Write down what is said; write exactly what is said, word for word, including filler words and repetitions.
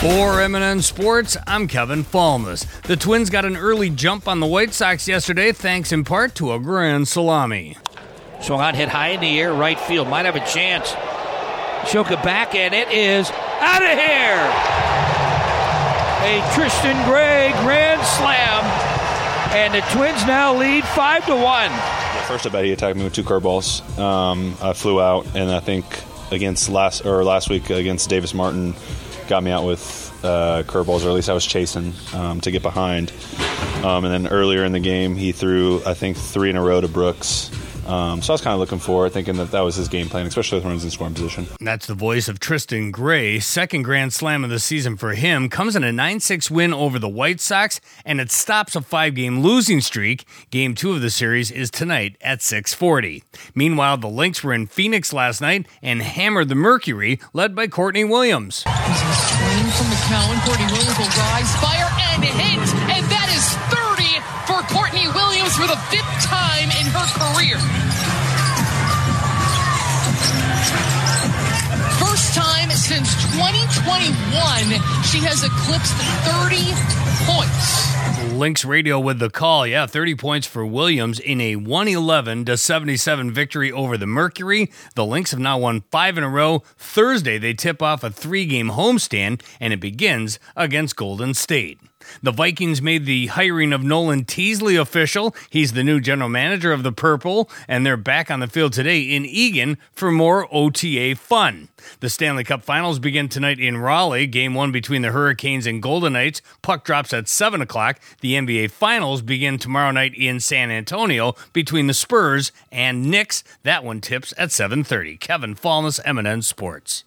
For M and N Sports, I'm Kevin Falmus. The Twins got an early jump on the White Sox yesterday, thanks in part to a grand salami. Swung on, hit high in the air, right field. Might have a chance. Shoka back, and it is out of here. A Tristan Gray grand slam, and the Twins now lead five to one. First at bat, he attacked me with two curveballs. Um, I flew out, and I think against last or last week against Davis Martin, got me out with uh, curveballs, or at least I was chasing um, to get behind. Um, and then earlier in the game, he threw, I think, three in a row to Brooks. Um, so I was kind of looking forward, thinking that that was his game plan, especially with runners in scoring position. That's the voice of Tristan Gray. Second grand slam of the season for him. Comes in a nine six win over the White Sox, and it stops a five-game losing streak. Game two of the series is tonight at six forty. Meanwhile, the Lynx were in Phoenix last night and hammered the Mercury, led by Courtney Williams. Using a swing from McCowan, Courtney Williams will rise, fire, and hit, and that is thirty for Courtney Williams for the fifth time in her career. First time since twenty twenty-one, she has eclipsed thirty points. Lynx Radio with the call. Yeah, thirty points for Williams in a one eleven to seventy-seven victory over the Mercury. The Lynx have now won five in a row. Thursday, they tip off a three-game homestand, and it begins against Golden State. The Vikings made the hiring of Nolan Teasley official. He's the new general manager of the Purple, and they're back on the field today in Eagan for more O T A fun. The Stanley Cup Finals begin tonight in Raleigh. Game one between the Hurricanes and Golden Knights. Puck drops at seven o'clock. The N B A Finals begin tomorrow night in San Antonio between the Spurs and Knicks. That one tips at seven thirty. Kevin Falmus, M and N Sports.